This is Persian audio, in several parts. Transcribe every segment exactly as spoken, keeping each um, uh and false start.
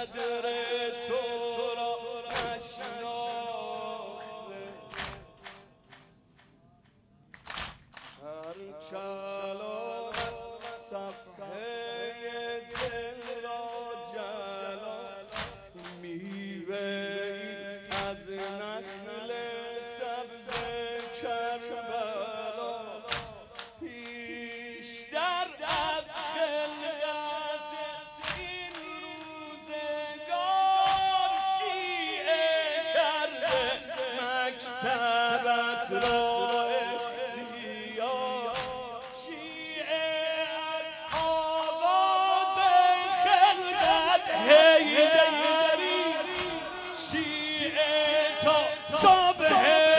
قدر تو را نشناخته هر کلام صفحه دل را جلاست میوه‌ای از نخل سبز کربلا بیشتر از خلقت این روزگار شیعه کرده مکتبت را اختیار شیعه از آغاز خلقت حیدری شیعه تا صبح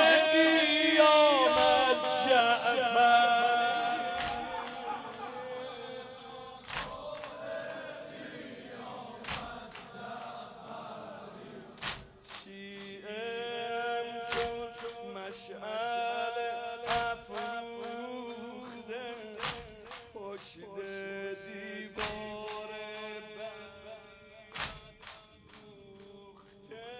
قیامت جعفر شیعه چون مشعل افروخته پشت دیوار برافروخته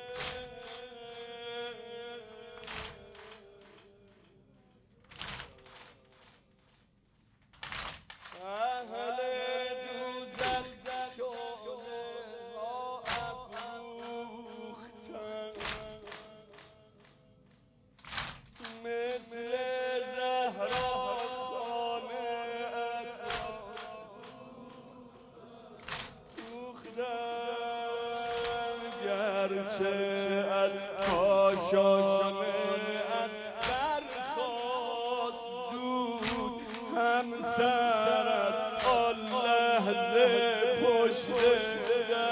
اهل دوزخ شعله ها افروختند مثل زهرا خانه سوختند گرچه از کاشانه‌ات برخاست دود همسرت آن لحظه پشت در